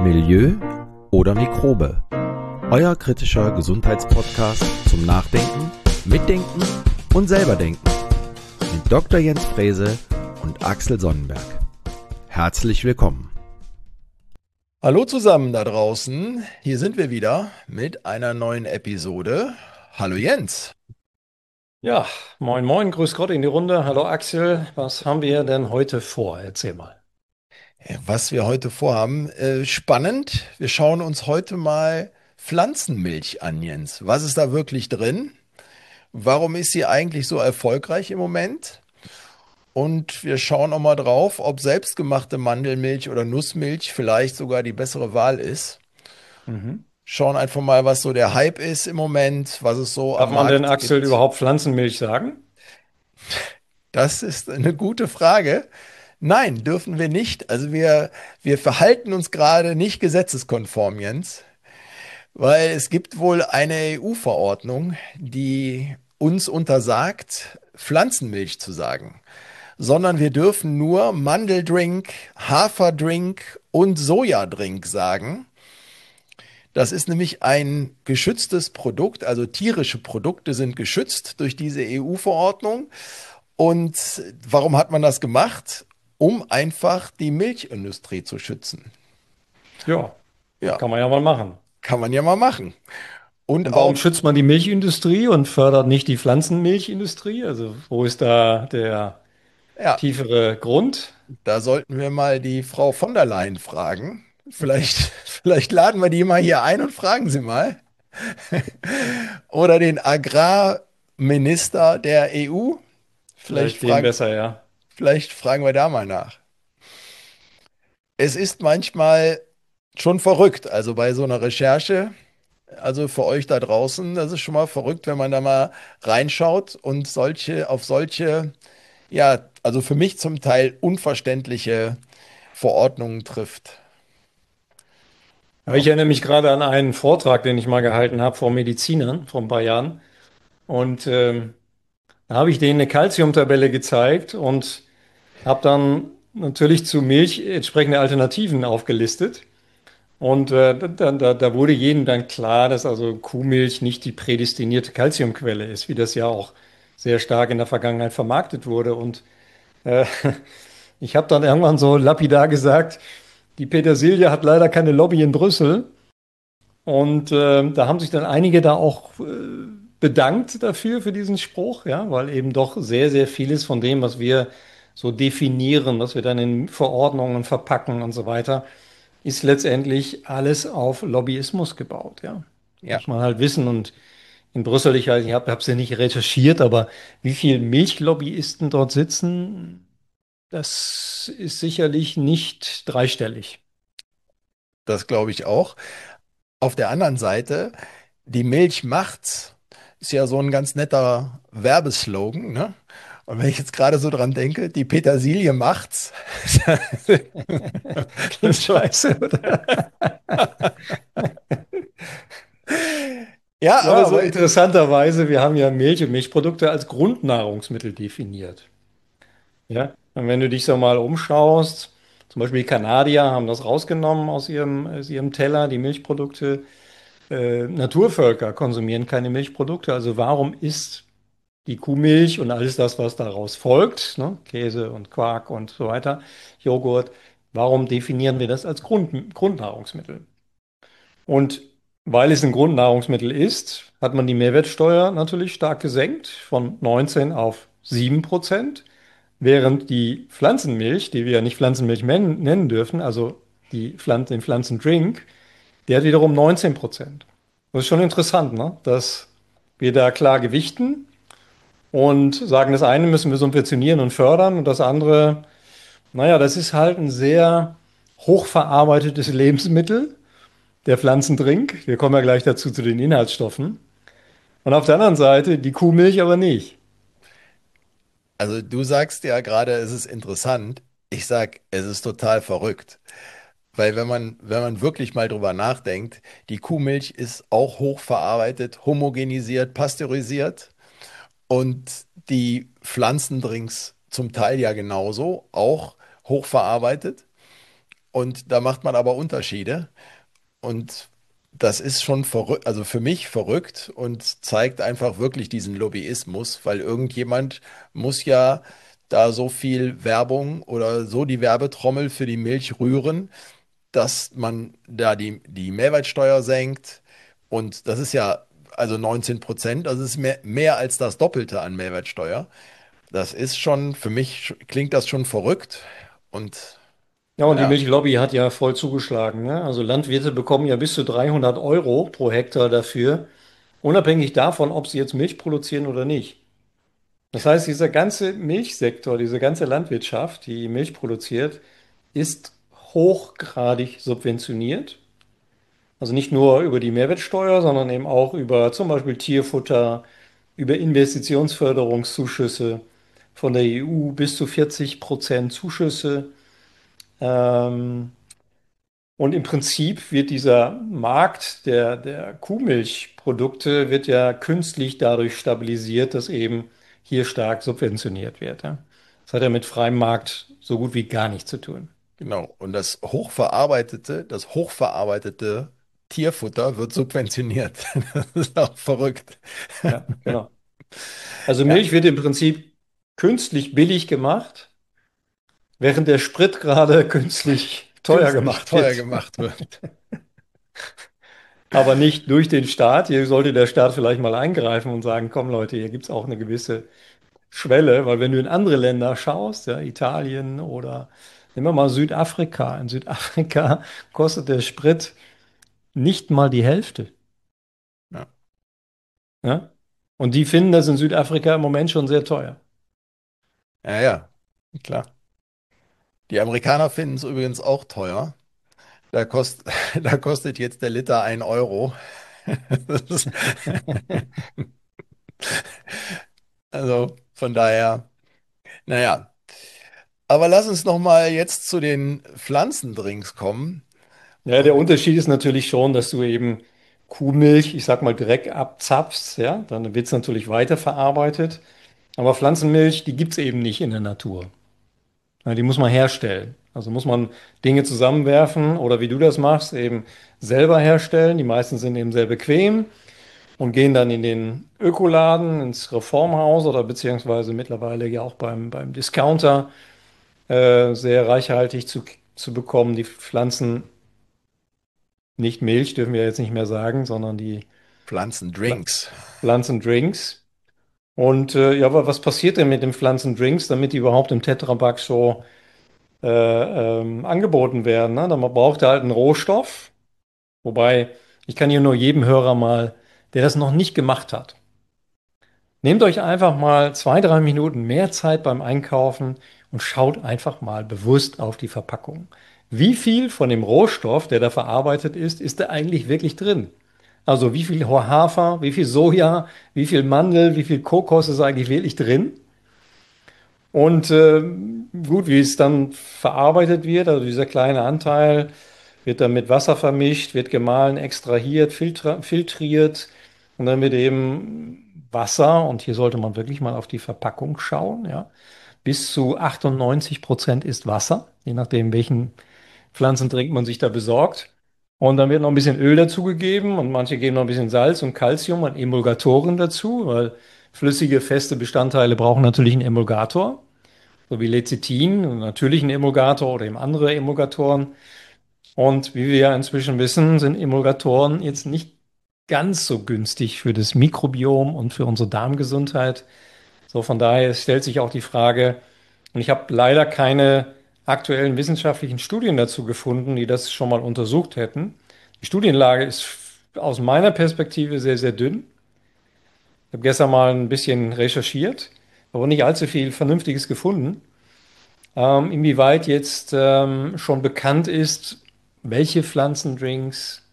Milieu oder Mikrobe? Euer kritischer Gesundheitspodcast zum Nachdenken, Mitdenken und selberdenken mit Dr. Jens Frese und Axel Sonnenberg. Herzlich willkommen. Hallo zusammen da draußen, hier sind wir wieder mit einer neuen Episode. Hallo Jens. Ja, moin moin, grüß Gott in die Runde. Hallo Axel, was haben wir denn heute vor? Erzähl mal. Was wir heute vorhaben, spannend. Wir schauen uns heute mal Pflanzenmilch an, Jens. Was ist da wirklich drin? Warum ist sie eigentlich so erfolgreich im Moment? Und wir schauen auch mal drauf, ob selbstgemachte Mandelmilch oder Nussmilch vielleicht sogar die bessere Wahl ist. Mhm. Schauen einfach mal, was so der Hype ist im Moment, was es so Darf am man denn Markt Axel gibt. überhaupt Pflanzenmilch sagen? Das ist eine gute Frage. Nein, dürfen wir nicht. Also wir verhalten uns gerade nicht gesetzeskonform, Jens, weil es gibt wohl eine EU-Verordnung, die uns untersagt, Pflanzenmilch zu sagen, sondern wir dürfen nur Mandeldrink, Haferdrink und Sojadrink sagen. Das ist nämlich ein geschütztes Produkt, also tierische Produkte sind geschützt durch diese EU-Verordnung. Und warum hat man das gemacht? Um einfach die Milchindustrie zu schützen. Ja, Ja, kann man ja mal machen. kann man ja mal machen. Und Und warum auch, schützt man die Milchindustrie und fördert nicht die Pflanzenmilchindustrie? Also wo ist da der ja, tiefere Grund? da sollten wir mal die Frau von der Leyen fragen. Vielleicht laden wir die mal hier ein und fragen sie mal. Oder den Agrarminister der EU. Vielleicht Vielleicht dem fragen, besser, ja. vielleicht fragen wir da mal nach. Es ist manchmal schon verrückt, also bei so einer Recherche. Also für euch da draußen, das ist schon mal verrückt, wenn man da mal reinschaut und auf solche, ja, also für mich zum Teil unverständliche Verordnungen trifft. Aber Ja. ich erinnere mich gerade an einen Vortrag, den ich mal gehalten habe vor Medizinern vor ein paar Jahren. Und da habe ich denen eine Calciumtabelle gezeigt und habe dann natürlich zu Milch entsprechende Alternativen aufgelistet. Und da wurde jedem dann klar, dass also Kuhmilch nicht die prädestinierte Calciumquelle ist, wie das ja auch sehr stark in der Vergangenheit vermarktet wurde. Und äh, ich habe dann irgendwann so lapidar gesagt, die Petersilie hat leider keine Lobby in Brüssel. Und da haben sich dann einige da auch bedankt dafür, für diesen Spruch, ja, weil eben doch sehr, sehr vieles von dem, was wir so definieren, was wir dann in Verordnungen verpacken und so weiter, ist letztendlich alles auf Lobbyismus gebaut, ja. Ja, Muss man halt wissen. Und in Brüssel, ich habe es ja nicht recherchiert, aber wie viele Milchlobbyisten dort sitzen, das ist sicherlich nicht dreistellig. das glaube ich auch. Auf der anderen Seite, die Milch macht's, ist ja so ein ganz netter Werbeslogan, ne? Und wenn ich jetzt gerade so dran denke, die Petersilie macht's. Klingt scheiße, oder? Ja, Ja, aber so, aber interessanterweise, wir haben ja Milch und Milchprodukte als Grundnahrungsmittel definiert. Ja, und wenn du dich so mal umschaust, zum Beispiel die Kanadier haben das rausgenommen aus ihrem Teller, die Milchprodukte. Naturvölker konsumieren keine Milchprodukte. Also warum ist die Kuhmilch und alles das, was daraus folgt, ne? Käse und Quark und so weiter, Joghurt, warum definieren wir das als Grundnahrungsmittel? Und weil es ein Grundnahrungsmittel ist, hat man die Mehrwertsteuer natürlich stark gesenkt von 19 auf 7%, während die Pflanzenmilch, die wir ja nicht Pflanzenmilch nennen dürfen, also den Pflanzendrink, der hat wiederum 19%. Das ist schon interessant, ne? Dass wir da klar gewichten und sagen, das eine müssen wir subventionieren und fördern und das andere, naja, das ist halt ein sehr hochverarbeitetes Lebensmittel, der Pflanzendrink. Wir kommen ja gleich dazu zu den Inhaltsstoffen. Und auf der anderen Seite die Kuhmilch aber nicht. also du sagst ja gerade, es ist interessant. Ich sag, es ist total verrückt. Weil wenn man wirklich mal drüber nachdenkt, die Kuhmilch ist auch hochverarbeitet, homogenisiert, pasteurisiert und die Pflanzendrinks zum Teil ja genauso, auch hochverarbeitet. Und da macht man aber Unterschiede. Und das ist schon verrückt, also für mich verrückt und zeigt einfach wirklich diesen Lobbyismus, weil irgendjemand muss ja da so viel Werbung oder so die Werbetrommel für die Milch rühren, dass man da die Mehrwertsteuer senkt. Und das ist ja also 19%, also es ist mehr als das Doppelte an Mehrwertsteuer. Das ist schon, für mich klingt das schon verrückt. Und Ja, und die naja, Milchlobby hat ja voll zugeschlagen, ne? Also Landwirte bekommen ja bis zu 300 Euro pro Hektar dafür, unabhängig davon, ob sie jetzt Milch produzieren oder nicht. Das heißt, dieser ganze Milchsektor, diese ganze Landwirtschaft, die Milch produziert, ist hochgradig subventioniert. Also nicht nur über die Mehrwertsteuer, sondern eben auch über zum Beispiel Tierfutter, über Investitionsförderungszuschüsse von der EU bis zu 40% Zuschüsse. Ähm, und im Prinzip wird dieser Markt der Kuhmilchprodukte wird ja künstlich dadurch stabilisiert, dass eben hier stark subventioniert wird. Ja. Das hat ja mit freiem Markt so gut wie gar nichts zu tun. genau. Und das hochverarbeitete Tierfutter wird subventioniert. Das ist auch verrückt. Ja, genau. Also Ja, Milch wird im Prinzip künstlich billig gemacht, während der Sprit gerade künstlich teuer künstlich gemacht teuer wird. gemacht wird. Aber nicht durch den Staat. Hier sollte der Staat vielleicht mal eingreifen und sagen, komm Leute, hier gibt es auch eine gewisse Schwelle, weil wenn du in andere Länder schaust, ja, Italien oder nehmen wir mal Südafrika. In Südafrika kostet der Sprit nicht mal die Hälfte. Ja, Ja? Und die finden das in Südafrika im Moment schon sehr teuer. ja, ja, klar. Die Amerikaner finden es übrigens auch teuer. Da kostet jetzt der Liter 1 Euro. Das ist, also von daher, naja. Aber lass uns noch mal jetzt zu den Pflanzendrinks kommen. Ja, der Unterschied ist natürlich schon, dass du eben Kuhmilch, ich sag mal, direkt abzapfst, ja, dann wird es natürlich weiterverarbeitet. Aber Pflanzenmilch, die gibt es eben nicht in der Natur. Ja, die muss man herstellen. Also muss man Dinge zusammenwerfen oder wie du das machst, eben selber herstellen. Die meisten sind eben sehr bequem und gehen dann in den Ökoladen, ins Reformhaus oder beziehungsweise mittlerweile ja auch beim Discounter sehr reichhaltig zu bekommen. Die Pflanzen, nicht Milch, dürfen wir jetzt nicht mehr sagen, sondern die Pfla- Pflanzendrinks. Pflanzendrinks. Und ja, aber was passiert denn mit den Pflanzendrinks, damit die überhaupt im Tetrapack so angeboten werden? Ne? Man braucht halt einen Rohstoff, wobei ich kann hier nur jedem Hörer mal, der das noch nicht gemacht hat, nehmt euch einfach mal 2, 3 Minuten mehr Zeit beim Einkaufen und schaut einfach mal bewusst auf die Verpackung. Wie viel von dem Rohstoff, der da verarbeitet ist da eigentlich wirklich drin? Also wie viel Hafer, wie viel Soja, wie viel Mandel, wie viel Kokos ist eigentlich wirklich drin? Und gut, wie es dann verarbeitet wird, also dieser kleine Anteil wird dann mit Wasser vermischt, wird gemahlen, extrahiert, filtriert und dann wird eben Wasser, und hier sollte man wirklich mal auf die Verpackung schauen, ja. Bis zu 98% ist Wasser, je nachdem, welchen Pflanzendrink man sich da besorgt. Und dann wird noch ein bisschen Öl dazugegeben und manche geben noch ein bisschen Salz und Calcium und Emulgatoren dazu, weil flüssige, feste Bestandteile brauchen natürlich einen Emulgator, so wie Lecithin, einen natürlichen Emulgator oder eben andere Emulgatoren. Und wie wir ja inzwischen wissen, sind Emulgatoren jetzt nicht ganz so günstig für das Mikrobiom und für unsere Darmgesundheit. So, von daher stellt sich auch die Frage, und ich habe leider keine aktuellen wissenschaftlichen Studien dazu gefunden, die das schon mal untersucht hätten. Die Studienlage ist aus meiner Perspektive sehr, sehr dünn. Ich habe gestern mal ein bisschen recherchiert, aber nicht allzu viel Vernünftiges gefunden. Inwieweit jetzt schon bekannt ist, welche Pflanzendrinks,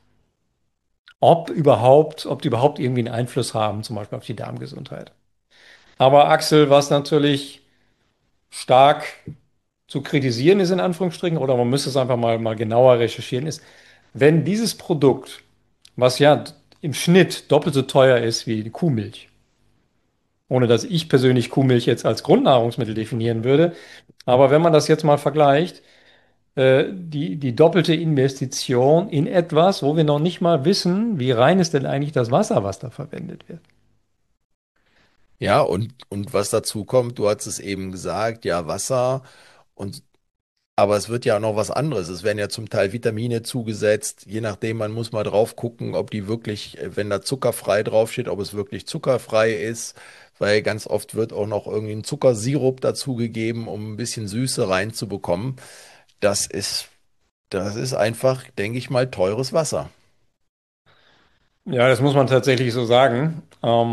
ob die überhaupt irgendwie einen Einfluss haben, zum Beispiel auf die Darmgesundheit. Aber Axel, was natürlich stark zu kritisieren ist, in Anführungsstrichen, oder man müsste es einfach mal genauer recherchieren, ist, wenn dieses Produkt, was ja im Schnitt doppelt so teuer ist wie die Kuhmilch, ohne dass ich persönlich Kuhmilch jetzt als Grundnahrungsmittel definieren würde, aber wenn man das jetzt mal vergleicht, die doppelte Investition in etwas, wo wir noch nicht mal wissen, wie rein ist denn eigentlich das Wasser, was da verwendet wird. Ja, und was dazu kommt, du hast es eben gesagt, ja, Wasser und aber es wird ja auch noch was anderes. Es werden ja zum Teil Vitamine zugesetzt, je nachdem, man muss mal drauf gucken, ob die wirklich, wenn da zuckerfrei draufsteht, ob es wirklich zuckerfrei ist, weil ganz oft wird auch noch irgendwie ein Zuckersirup dazugegeben, um ein bisschen Süße reinzubekommen. Das ist, das ist einfach, denke ich mal, teures Wasser. Ja, das muss man tatsächlich so sagen.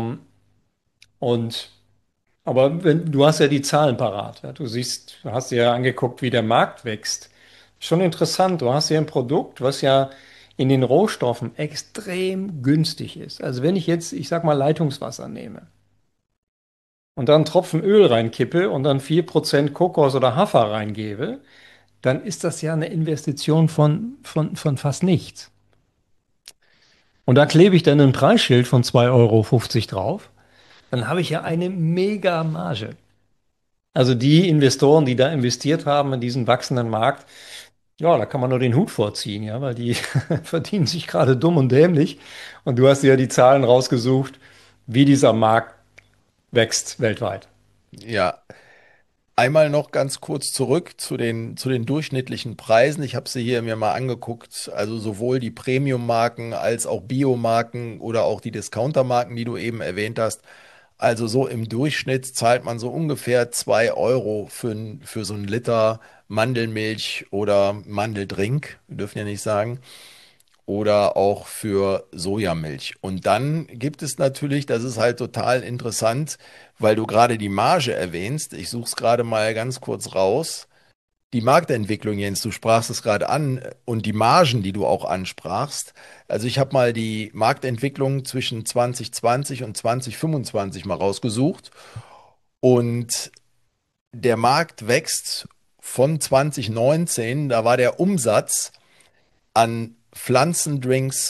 Und aber du hast ja die Zahlen parat. Ja? Du siehst, du hast dir ja angeguckt, wie der Markt wächst. Schon interessant. Du hast hier ein Produkt, was ja in den Rohstoffen extrem günstig ist. Also wenn ich jetzt, ich sag mal, Leitungswasser nehme und dann einen Tropfen Öl reinkippe und dann 4% Kokos oder Hafer reingebe, dann ist das ja eine Investition von fast nichts. Und da klebe ich dann ein Preisschild von 2,50 € drauf, dann habe ich ja eine mega Marge. Also die Investoren, die da investiert haben in diesen wachsenden Markt, ja, da kann man nur den Hut vorziehen, ja, weil die verdienen sich gerade dumm und dämlich. Und du hast dir ja die Zahlen rausgesucht, wie dieser Markt wächst weltweit. Ja, einmal noch ganz kurz zurück zu den durchschnittlichen Preisen. Ich habe sie hier mir mal angeguckt. Also sowohl die Premium-Marken als auch Bio-Marken oder auch die Discounter-Marken, die du eben erwähnt hast. Also so im Durchschnitt zahlt man so ungefähr 2 € für so einen Liter Mandelmilch oder Mandeldrink. Wir dürfen ja nicht sagen oder auch für Sojamilch. Und dann gibt es natürlich, das ist halt total interessant, weil du gerade die Marge erwähnst. Ich suche es gerade mal ganz kurz raus. Die Marktentwicklung, Jens, du sprachst es gerade an und die Margen, die du auch ansprachst. Also ich habe mal die Marktentwicklung zwischen 2020 und 2025 mal rausgesucht und der Markt wächst von 2019, da war der Umsatz an Pflanzendrinks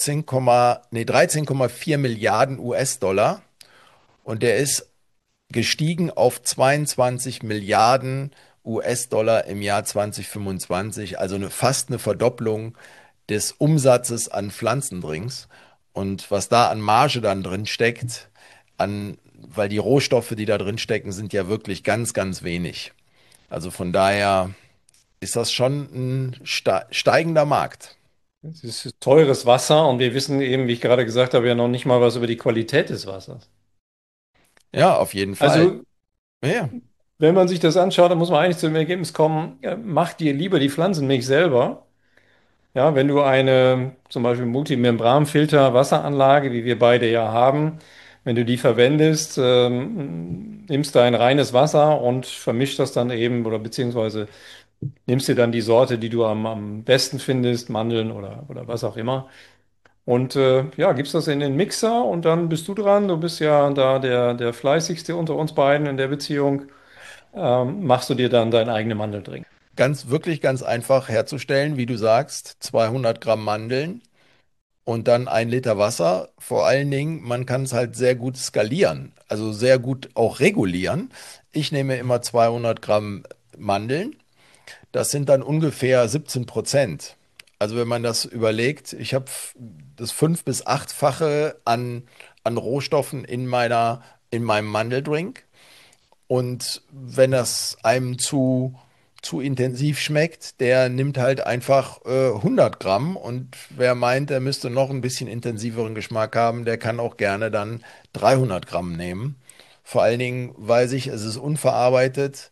13,4 Milliarden US-Dollar und der ist gestiegen auf 22 Milliarden US-Dollar im Jahr 2025, also fast eine Verdopplung des Umsatzes an Pflanzendrinks. Und was da an Marge dann drin steckt, weil die Rohstoffe, die da drin stecken, sind ja wirklich ganz, ganz wenig. Also von daher ist das schon ein steigender Markt. Es ist teures Wasser und wir wissen eben, wie ich gerade gesagt habe, ja noch nicht mal was über die Qualität des Wassers. Ja, auf jeden Fall. Also, Ja, wenn man sich das anschaut, dann muss man eigentlich zu dem Ergebnis kommen, mach dir lieber die Pflanzenmilch selber. Ja, wenn du eine zum Beispiel Multimembranfilter-Wasseranlage, wie wir beide ja haben, wenn du die verwendest, nimmst du ein reines Wasser und vermischst das dann eben oder beziehungsweise nimmst dir dann die Sorte, die du am besten findest, Mandeln oder was auch immer. Und ja, gibst das in den Mixer und dann bist du dran. Du bist ja da der Fleißigste unter uns beiden in der Beziehung. Machst du dir dann deinen eigenen Mandeldrink. wirklich ganz einfach herzustellen, wie du sagst, 200 Gramm Mandeln und dann 1 Liter Wasser. Vor allen Dingen, man kann es halt sehr gut skalieren, also sehr gut auch regulieren. Ich nehme immer 200 Gramm Mandeln. Das sind dann ungefähr 17%. Also wenn man das überlegt, ich habe das 5- bis 8-fache an Rohstoffen in meinem Mandeldrink. Und wenn das einem zu intensiv schmeckt, der nimmt halt einfach 100 Gramm. Und wer meint, er müsste noch ein bisschen intensiveren Geschmack haben, der kann auch gerne dann 300 Gramm nehmen. Vor allen Dingen weiß ich, es ist unverarbeitet.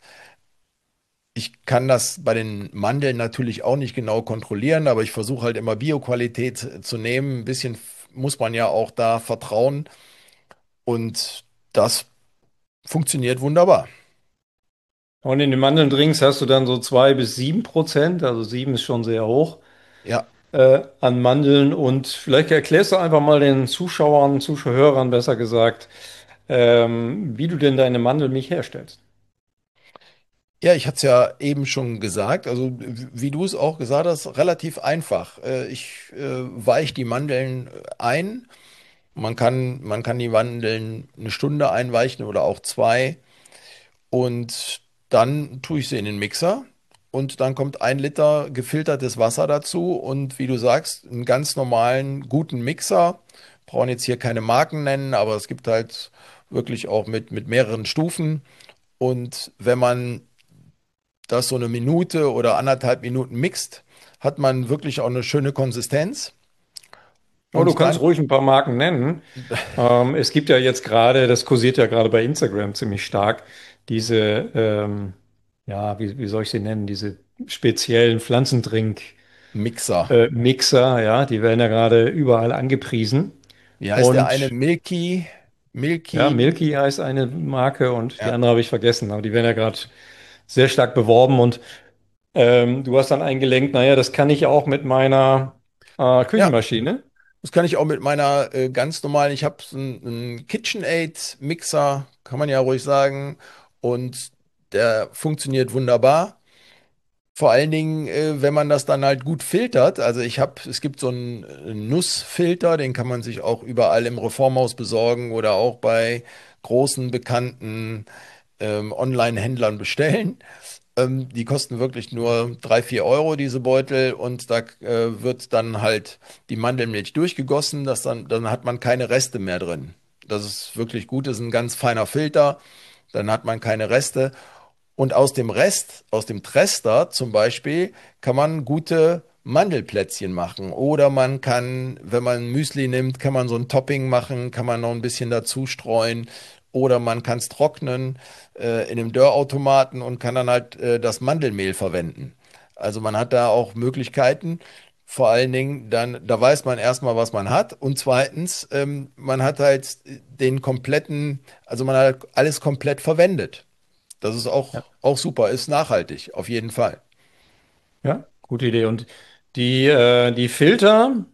Ich kann das bei den Mandeln natürlich auch nicht genau kontrollieren, aber ich versuche halt immer Bioqualität zu nehmen. Ein bisschen muss man ja auch da vertrauen. Und das funktioniert wunderbar. Und in den Mandeldrinks hast du dann so 2 bis 7%, also 7 ist schon sehr hoch, Ja. an Mandeln. Und vielleicht erklärst du einfach mal den Zuschauern, Zuschauern besser gesagt, wie du denn deine Mandelmilch herstellst. Ja, ich hatte es ja eben schon gesagt, also wie du es auch gesagt hast, relativ einfach. Ich weiche die Mandeln ein. Man kann die Mandeln 1 Stunde einweichen oder auch 2. Und dann tue ich sie in den Mixer. und dann kommt 1 Liter gefiltertes Wasser dazu und wie du sagst, einen ganz normalen, guten Mixer. Brauchen jetzt hier keine Marken nennen, aber es gibt halt wirklich auch mit mehreren Stufen. Und wenn man das so eine Minute oder 1,5 Minuten mixt, hat man wirklich auch eine schöne Konsistenz. Oh, du Und kannst dann, ruhig ein paar Marken nennen. Es gibt ja jetzt gerade, das kursiert ja gerade bei Instagram ziemlich stark, diese, ja, wie soll ich sie nennen, diese speziellen Mixer. Pflanzendrink-Mixer, ja, die werden ja gerade überall angepriesen. Wie heißt der eine? Und Milky, ja, Milky, Milky heißt eine Marke und die ja. andere habe ich vergessen, aber die werden ja gerade sehr stark beworben und du hast dann eingelenkt, naja, das kann ich auch mit meiner Ja, Küchenmaschine. das kann ich auch mit meiner ganz normalen, ich habe so einen KitchenAid Mixer, kann man ja ruhig sagen, und der funktioniert wunderbar. Vor allen Dingen, wenn man das dann halt gut filtert. Also es gibt so einen Nussfilter, den kann man sich auch überall im Reformhaus besorgen oder auch bei großen bekannten Online-Händlern bestellen. Die kosten wirklich nur 3, 4 Euro, diese Beutel, und da wird dann halt die Mandelmilch durchgegossen, dann hat man keine Reste mehr drin. Das ist wirklich gut, das ist ein ganz feiner Filter, dann hat man keine Reste. Und aus dem Rest, aus dem Trester zum Beispiel, kann man gute Mandelplätzchen machen. Oder man kann, wenn man Müsli nimmt, kann man so ein Topping machen, kann man noch ein bisschen dazu streuen. Oder man kann es trocknen in einem Dörrautomaten und kann dann halt das Mandelmehl verwenden. Also man hat da auch Möglichkeiten. Vor allen Dingen dann, da weiß man erstmal, was man hat. Und zweitens, man hat halt den kompletten, also man hat alles komplett verwendet. Das ist Ja, auch super, ist nachhaltig, auf jeden Fall. ja, gute Idee. Und die Filter,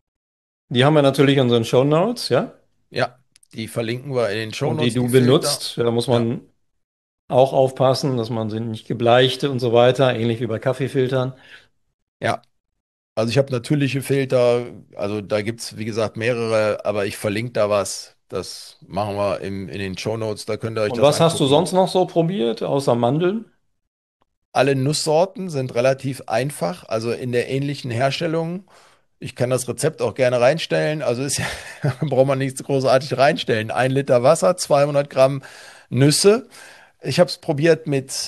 die haben wir natürlich in unseren Shownotes, ja. Ja, die verlinken wir in den Und die Shownotes, die du Filter. benutzt, da muss Ja, man auch aufpassen, dass man sie nicht gebleicht und so weiter, ähnlich wie bei Kaffeefiltern. ja. Also ich habe natürliche Filter, also da gibt es, wie gesagt, mehrere, aber ich verlinke da was. Das machen wir in den Shownotes, da könnt ihr euch Und das was hast du angucken. sonst noch so probiert, außer Mandeln? Alle Nusssorten sind relativ einfach, also in der ähnlichen Herstellung. Ich kann das Rezept auch gerne reinstellen. Also ist ja, braucht man nichts großartig reinstellen. 1 Liter Wasser, 200 Gramm Nüsse. Ich habe es probiert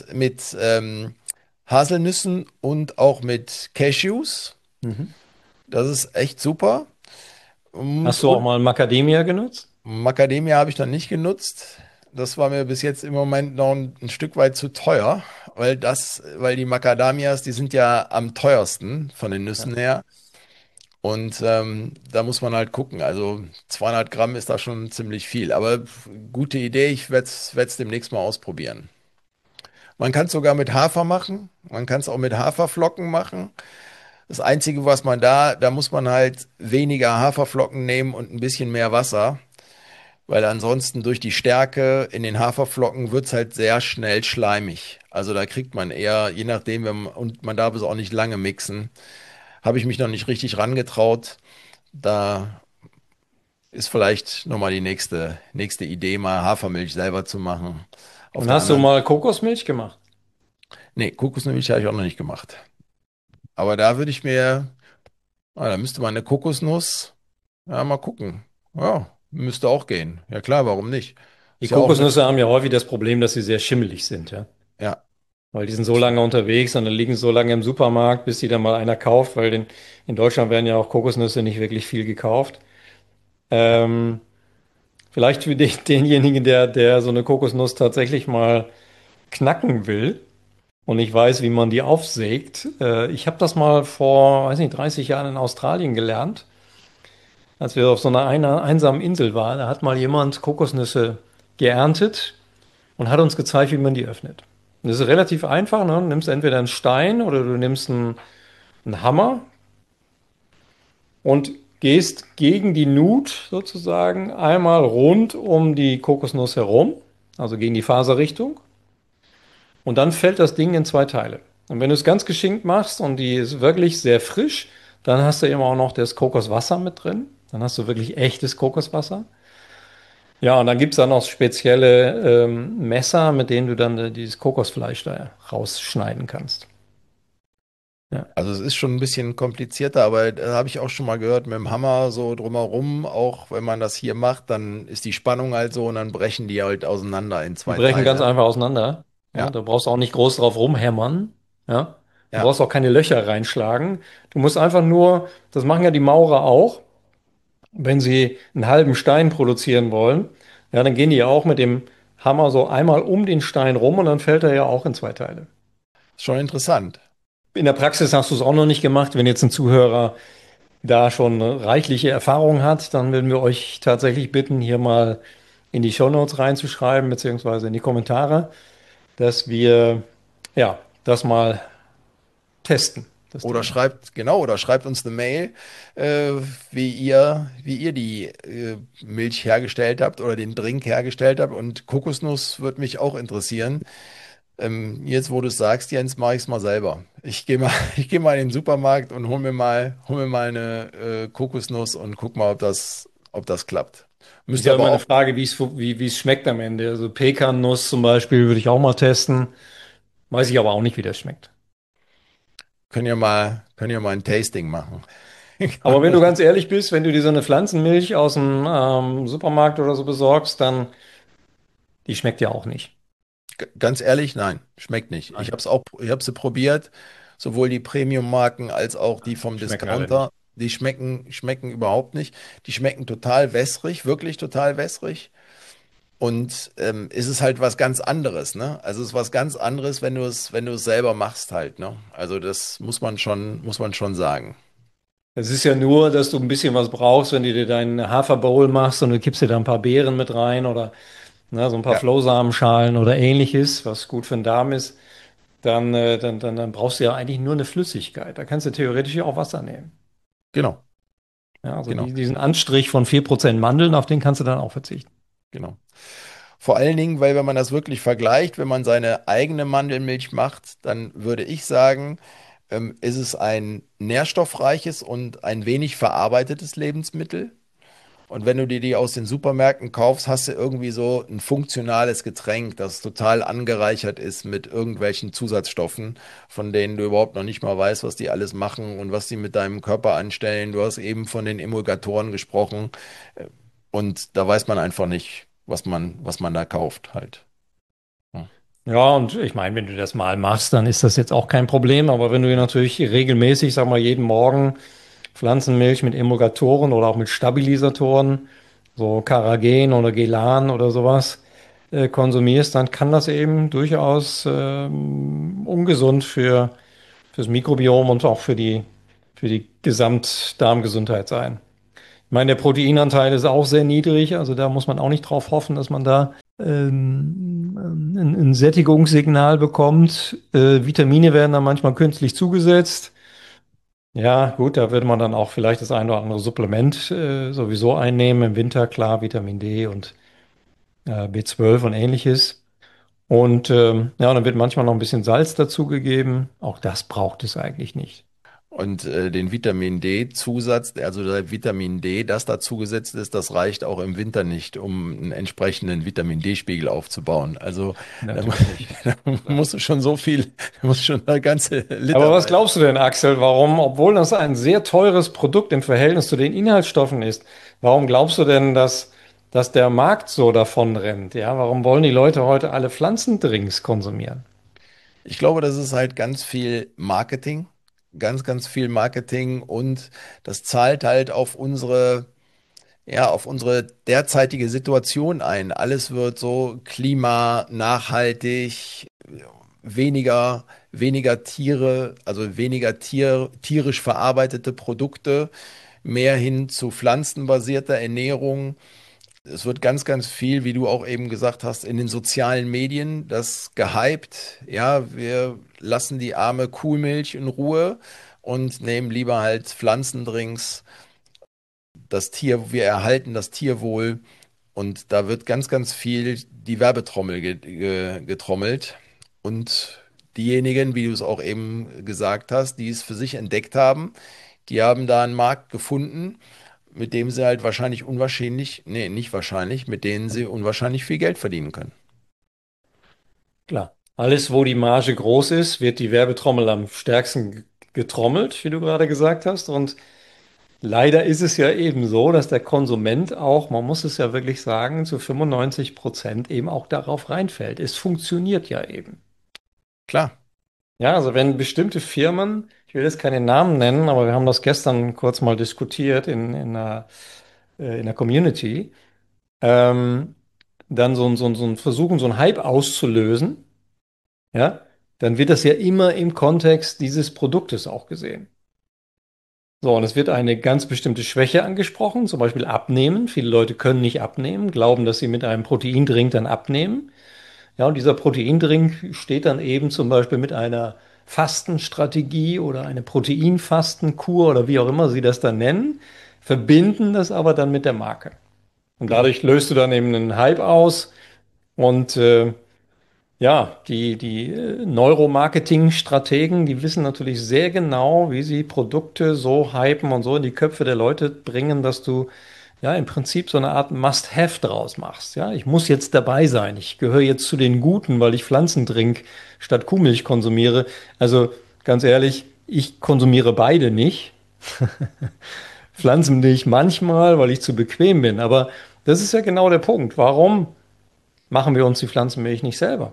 mit Haselnüssen und auch mit Cashews. Mhm. Das ist echt super. Hast du auch Und mal Macadamia genutzt? Macadamia habe ich noch nicht genutzt. Das war mir bis jetzt im Moment noch ein Stück weit zu teuer, weil die Macadamias, die sind ja am teuersten von den Ja. Nüssen her. Und da muss man halt gucken. Also 200 Gramm ist da schon ziemlich viel. Aber gute Idee, ich werde es demnächst mal ausprobieren. Man kann es sogar mit Hafer machen. Man kann es auch mit Haferflocken machen. Das Einzige, was man da muss man halt weniger Haferflocken nehmen und ein bisschen mehr Wasser. Weil ansonsten durch die Stärke in den Haferflocken wird es halt sehr schnell schleimig. Also da kriegt man eher, je nachdem, und man darf es auch nicht lange mixen, habe ich mich noch nicht richtig rangetraut. Da ist vielleicht nochmal die nächste Idee, mal Hafermilch selber zu machen. Auf Und der hast du anderen, mal Kokosmilch gemacht? nee, Kokosmilch habe ich auch noch nicht gemacht. Aber da würde ich mir, da müsste man eine Kokosnuss, ja, mal gucken. Ja, müsste auch gehen. Ja klar, warum nicht? Die Ist ja auch eine, Kokosnüsse haben ja häufig das Problem, dass sie sehr schimmelig sind, ja. ja, Weil die sind so lange unterwegs und dann liegen sie so lange im Supermarkt, bis die dann mal einer kauft, weil in Deutschland werden ja auch Kokosnüsse nicht wirklich viel gekauft. Ähm, Vielleicht für denjenigen, der so eine Kokosnuss tatsächlich mal knacken will und nicht weiß, wie man die aufsägt. Ich habe das mal vor, weiß nicht, 30 Jahren in Australien gelernt, als wir auf so einer einsamen Insel waren. Da hat mal jemand Kokosnüsse geerntet und hat uns gezeigt, wie man die öffnet. Und das ist relativ einfach, ne? Du nimmst entweder einen Stein oder du nimmst einen Hammer und gehst gegen die Nut sozusagen einmal rund um die Kokosnuss herum, also gegen die Faserrichtung. Und dann fällt das Ding in zwei Teile. Und wenn du es ganz geschickt machst und die ist wirklich sehr frisch, dann hast du immer auch noch das Kokoswasser mit drin. Dann hast du wirklich echtes Kokoswasser. Ja, und dann gibt es dann auch spezielle Messer, mit denen du dann dieses Kokosfleisch da rausschneiden kannst. Ja. Also es ist schon ein bisschen komplizierter, aber da habe ich auch schon mal gehört, mit dem Hammer so drumherum, auch wenn man das hier macht, dann ist die Spannung halt so und dann brechen die halt auseinander in Die zwei brechen ganz Teile. einfach auseinander. Ja, Ja, da brauchst du auch nicht groß drauf rumhämmern. Ja, du ja, brauchst auch keine Löcher reinschlagen. Du musst einfach nur, das machen ja die Maurer auch, wenn sie einen halben Stein produzieren wollen. Ja, dann gehen die ja auch mit dem Hammer so einmal um den Stein rum und dann fällt er ja auch in zwei Teile. ist schon interessant. In der Praxis hast du es auch noch nicht gemacht. Wenn jetzt ein Zuhörer da schon reichliche Erfahrung hat, dann würden wir euch tatsächlich bitten, hier mal in die Shownotes reinzuschreiben, beziehungsweise in die Kommentare, dass wir ja das mal testen, das Oder Thema. schreibt, genau, oder schreibt uns eine Mail, äh, wie ihr die Milch hergestellt habt oder den Drink hergestellt habt. Und Kokosnuss würde mich auch interessieren. Jetzt, wo du es sagst, Jens, mache ich es mal selber. Ich gehe mal in den Supermarkt und hol mir mal eine Kokosnuss und guck mal, ob das klappt. Ist Müsste ja aber immer eine auch, Frage, wie es schmeckt am Ende. Also Pekannuss zum Beispiel würde ich auch mal testen. Weiß ich aber auch nicht, wie das schmeckt. können ja mal ein Tasting machen. Aber wenn du ganz ehrlich bist, wenn du dir so eine Pflanzenmilch aus dem Supermarkt oder so besorgst, dann die schmeckt ja auch nicht. Ganz ehrlich, nein, schmeckt nicht. Nein, Ich habe sie probiert, sowohl die Premium-Marken als auch die vom schmecken alle nicht. Discounter. Die schmecken überhaupt nicht. Die schmecken total wässrig, wirklich total wässrig. Und es ist halt was ganz anderes, ne? Also es ist was ganz anderes, wenn du es selber machst halt, ne? Also das muss man schon sagen. Es ist ja nur, dass du ein bisschen was brauchst, wenn du dir deinen Haferbowl machst und du kippst dir da ein paar Beeren mit rein oder so ein paar Ja, Flohsamenschalen oder ähnliches, was gut für den Darm ist, dann brauchst du ja eigentlich nur eine Flüssigkeit. Da kannst du theoretisch ja auch Wasser nehmen. genau, Ja, also genau, diesen Anstrich von 4% Mandeln, auf den kannst du dann auch verzichten. genau. Vor allen Dingen, weil wenn man das wirklich vergleicht, wenn man seine eigene Mandelmilch macht, dann würde ich sagen, ist es ein nährstoffreiches und ein wenig verarbeitetes Lebensmittel. Und wenn du dir die aus den Supermärkten kaufst, hast du irgendwie so ein funktionales Getränk, das total angereichert ist mit irgendwelchen Zusatzstoffen, von denen du überhaupt noch nicht mal weißt, was die alles machen und was die mit deinem Körper anstellen. Du hast eben von den Emulgatoren gesprochen, und da weiß man einfach nicht, was man da kauft halt. Ja. Ja, und ich meine, wenn du das mal machst, dann ist das jetzt auch kein Problem. Aber wenn du dir natürlich regelmäßig, sag mal, jeden Morgen Pflanzenmilch mit Emulgatoren oder auch mit Stabilisatoren, so Carrageen oder Gelan oder sowas, konsumierst, dann kann das eben durchaus ungesund fürs Mikrobiom und auch für die Gesamtdarmgesundheit sein. Ich meine, der Proteinanteil ist auch sehr niedrig, also da muss man auch nicht drauf hoffen, dass man da ein Sättigungssignal bekommt. Vitamine werden dann manchmal künstlich zugesetzt. Ja, gut, da würde man dann auch vielleicht das ein oder andere Supplement sowieso einnehmen. Im Winter, klar, Vitamin D und B12 und ähnliches. Und ja, dann wird manchmal noch ein bisschen Salz dazugegeben. Auch das braucht es eigentlich nicht. Und den Vitamin D-Zusatz, also der Vitamin D, das da zugesetzt ist, das reicht auch im Winter nicht, um einen entsprechenden Vitamin D-Spiegel aufzubauen. Also da, mu- Natürlich nicht. da Klar. musst du schon so viel, da musst du schon eine ganze Aber was Literweise. glaubst du denn, Axel, warum, obwohl das ein sehr teures Produkt im Verhältnis zu den Inhaltsstoffen ist, warum glaubst du denn, dass der Markt so davon rennt? Ja, warum wollen die Leute heute alle Pflanzendrinks konsumieren? Ich glaube, das ist halt ganz viel Marketing, ganz, ganz viel Marketing, und das zahlt halt auf unsere derzeitige Situation ein. Alles wird so nachhaltig, weniger Tiere, also weniger tierisch verarbeitete Produkte, mehr hin zu pflanzenbasierter Ernährung. Es wird ganz, ganz viel, wie du auch eben gesagt hast, in den sozialen Medien, das gehypt. Ja, wir lassen die arme Kuhmilch in Ruhe und nehmen lieber halt Pflanzendrinks. Wir erhalten das Tierwohl, und da wird ganz, ganz viel die Werbetrommel getrommelt. Und diejenigen, wie du es auch eben gesagt hast, die es für sich entdeckt haben, die haben da einen Markt gefunden, mit dem sie halt wahrscheinlich unwahrscheinlich, nee, nicht wahrscheinlich, mit denen sie unwahrscheinlich viel Geld verdienen können. Klar. Alles, wo die Marge groß ist, wird die Werbetrommel am stärksten getrommelt, wie du gerade gesagt hast. Und leider ist es ja eben so, dass der Konsument auch, man muss es ja wirklich sagen, zu 95% eben auch darauf reinfällt. Es funktioniert ja eben. Klar, Ja, also wenn bestimmte Firmen, ich will jetzt keine Namen nennen, aber wir haben das gestern kurz mal diskutiert in der Community, ähm, dann so ein versuchen, so einen Hype auszulösen, ja, dann wird das ja immer im Kontext dieses Produktes auch gesehen. So, und es wird eine ganz bestimmte Schwäche angesprochen, zum Beispiel Abnehmen. Viele Leute können nicht abnehmen, glauben, dass sie mit einem Proteindrink dann abnehmen. Ja, und dieser Proteindrink steht dann eben zum Beispiel mit einer Fastenstrategie oder eine Proteinfastenkur oder wie auch immer sie das dann nennen, verbinden das aber dann mit der Marke. Und dadurch löst du dann eben einen Hype aus und ja, die Neuromarketing-Strategen, die wissen natürlich sehr genau, wie sie Produkte so hypen und so in die Köpfe der Leute bringen, dass du ja im Prinzip so eine Art Must-Have draus machst. Ja, ich muss jetzt dabei sein. Ich gehöre jetzt zu den Guten, weil ich Pflanzendrink statt Kuhmilch konsumiere. Also ganz ehrlich, ich konsumiere beide nicht. Pflanzenmilch manchmal, weil ich zu bequem bin. Aber das ist ja genau der Punkt. Warum machen wir uns die Pflanzenmilch nicht selber?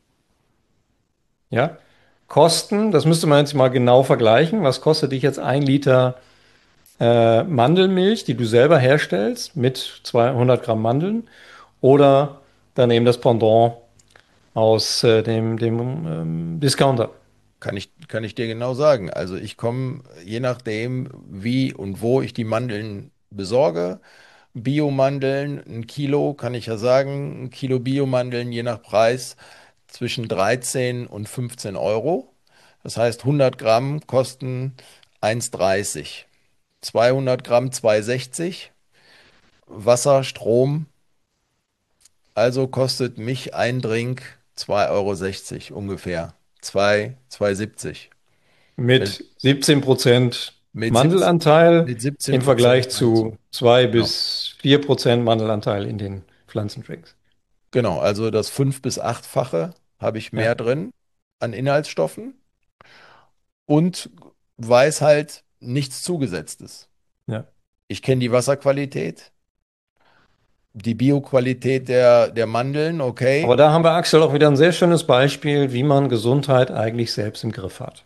Ja, Kosten, das müsste man jetzt mal genau vergleichen. Was kostet dich jetzt ein Liter Mandelmilch, die du selber herstellst mit 200 Gramm Mandeln oder dann eben das Pendant aus dem Discounter? kann ich dir genau sagen. Also ich komme, je nachdem, wie und wo ich die Mandeln besorge, Biomandeln, ein Kilo, kann ich ja sagen, ein Kilo Biomandeln je nach Preis zwischen 13 und 15 Euro. Das heißt, 100 Gramm kosten 1,30. 200 Gramm 2,60. Wasser, Strom, also kostet mich ein Drink 2,60 Euro ungefähr. 2,70. Wenn- Mit 17% Mit 17, Mandelanteil mit 17 im Vergleich Prozent zu 2 Genau. bis 4% Mandelanteil in den Pflanzendrinks. Genau, also das 5- bis 8-fache habe ich mehr Ja, drin an Inhaltsstoffen und weiß halt nichts Zugesetztes. ja. Ich kenne die Wasserqualität, die Bioqualität der Mandeln, Aber okay. da haben wir, Axel, auch wieder ein sehr schönes Beispiel, wie man Gesundheit eigentlich selbst im Griff hat.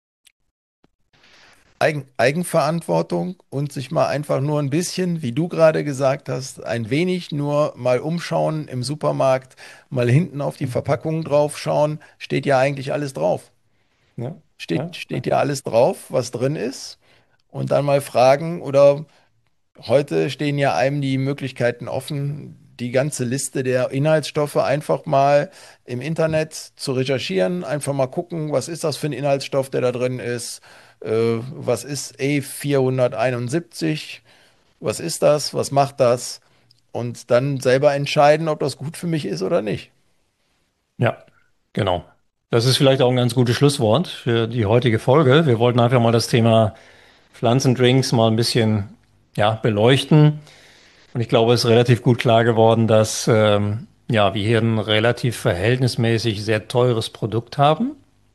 Eigenverantwortung und sich mal einfach nur ein bisschen, wie du gerade gesagt hast, ein wenig nur mal umschauen im Supermarkt, mal hinten auf die Verpackung drauf schauen, steht ja eigentlich alles drauf. Ja, Steht, ja, steht ja alles drauf, was drin ist. Und dann mal fragen oder heute stehen ja einem die Möglichkeiten offen, die ganze Liste der Inhaltsstoffe einfach mal im Internet zu recherchieren, einfach mal gucken, was ist das für ein Inhaltsstoff, der da drin ist, was ist E471, was ist das, was macht das und dann selber entscheiden, ob das gut für mich ist oder nicht. ja, genau. Das ist vielleicht auch ein ganz gutes Schlusswort für die heutige Folge. Wir wollten einfach mal das Thema Pflanzendrinks mal ein bisschen, ja, beleuchten. Und ich glaube, es ist relativ gut klar geworden, dass ja, wir hier ein relativ verhältnismäßig sehr teures Produkt haben,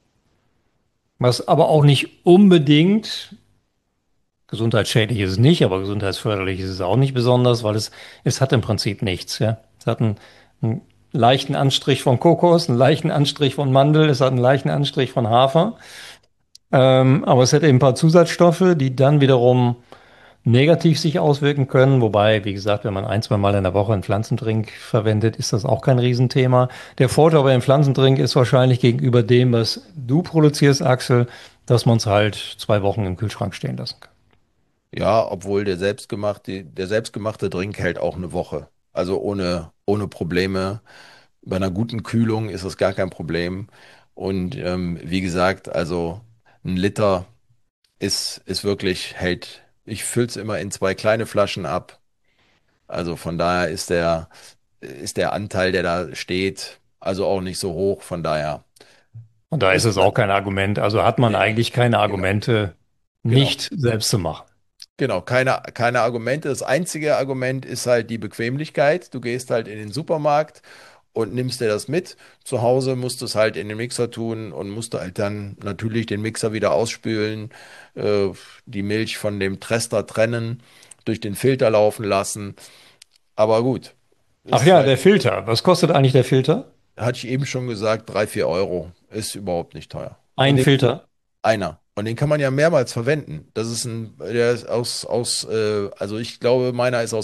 was aber auch nicht unbedingt gesundheitsschädlich ist es nicht, aber gesundheitsförderlich ist es auch nicht besonders, weil es hat im Prinzip nichts. Ja. Es hat einen leichten Anstrich von Kokos, einen leichten Anstrich von Mandel, es hat einen leichten Anstrich von Hafer. Aber es hat eben ein paar Zusatzstoffe, die dann wiederum negativ sich auswirken können. Wobei, wie gesagt, wenn man ein, zwei Mal in der Woche einen Pflanzendrink verwendet, ist das auch kein Riesenthema. Der Vorteil bei einem Pflanzendrink ist wahrscheinlich gegenüber dem, was du produzierst, Axel, dass man es halt 2 Wochen im Kühlschrank stehen lassen kann. Ja, obwohl der selbstgemachte Drink hält auch eine Woche. Also ohne Probleme. Bei einer guten Kühlung ist das gar kein Problem. Und wie gesagt, also ein Liter ist wirklich, ich fülle es immer in zwei kleine Flaschen ab. Also von daher ist der Anteil, der da steht, also auch nicht so hoch. Von daher Und da ist ist es das, auch kein Argument. Also hat man nee, eigentlich keine genau, Argumente, genau, nicht selbst zu machen. genau, keine Argumente. Das einzige Argument ist halt die Bequemlichkeit. Du gehst halt in den Supermarkt und nimmst dir das mit. Zu Hause musst du es halt in den Mixer tun und musst halt dann natürlich den Mixer wieder ausspülen, die Milch von dem Trester trennen, durch den Filter laufen lassen. Aber gut, Ach ist ja, halt, der Filter. Was kostet eigentlich der Filter? hatte ich eben schon gesagt, 3, 4 Euro. Ist überhaupt nicht teuer. Und Ein Filter. einer. Und den kann man ja mehrmals verwenden. Der ist also ich glaube, meiner ist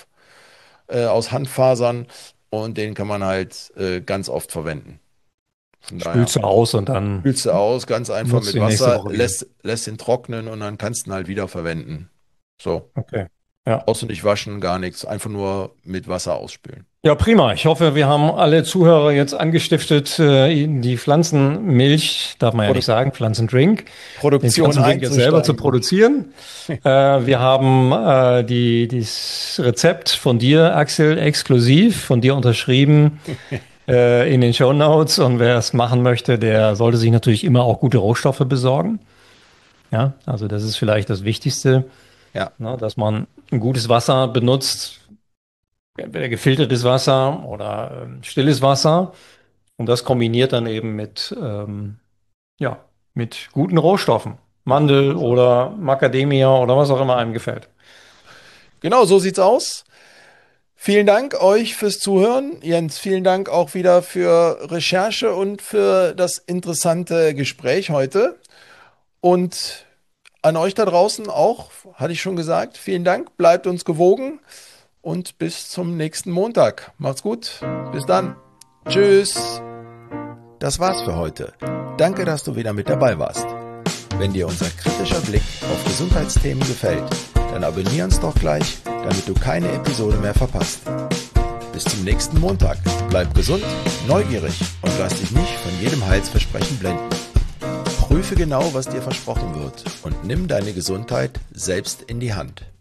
aus Hanffasern und den kann man halt ganz oft verwenden. Von daher Spülst du aus und dann kühlst du aus, ganz einfach nutzt mit du die nächste Wasser, Woche wieder. lässt ihn trocknen und dann kannst du ihn halt wieder verwenden. So, Okay. Ja. brauchst du nicht waschen, gar nichts, einfach nur mit Wasser ausspülen. Ja, prima. Ich hoffe, wir haben alle Zuhörer jetzt angestiftet, die Pflanzenmilch, darf man ja nicht sagen, Pflanzendrink, den Produktion Pflanzendrink jetzt selber zu einzusteigen. produzieren. Wir haben das Rezept von dir, Axel, exklusiv, von dir unterschrieben, in den Shownotes. Und wer es machen möchte, der sollte sich natürlich immer auch gute Rohstoffe besorgen. Ja, also das ist vielleicht das Wichtigste, Ja, ne, dass man ein gutes Wasser benutzt, entweder gefiltertes Wasser oder stilles Wasser. Und das kombiniert dann eben ja, mit guten Rohstoffen. Mandel oder Macadamia oder was auch immer einem gefällt. genau so sieht's aus. Vielen Dank euch fürs Zuhören. Jens, vielen Dank auch wieder für Recherche und für das interessante Gespräch heute. Und an euch da draußen auch, hatte ich schon gesagt, vielen Dank. Bleibt uns gewogen und bis zum nächsten Montag. Macht's gut. Bis dann. Tschüss. Das war's für heute. Danke, dass du wieder mit dabei warst. Wenn dir unser kritischer Blick auf Gesundheitsthemen gefällt, dann abonnier uns doch gleich, damit du keine Episode mehr verpasst. Bis zum nächsten Montag. Bleib gesund, neugierig und lass dich nicht von jedem Heilsversprechen blenden. Prüfe genau, was dir versprochen wird und nimm deine Gesundheit selbst in die Hand.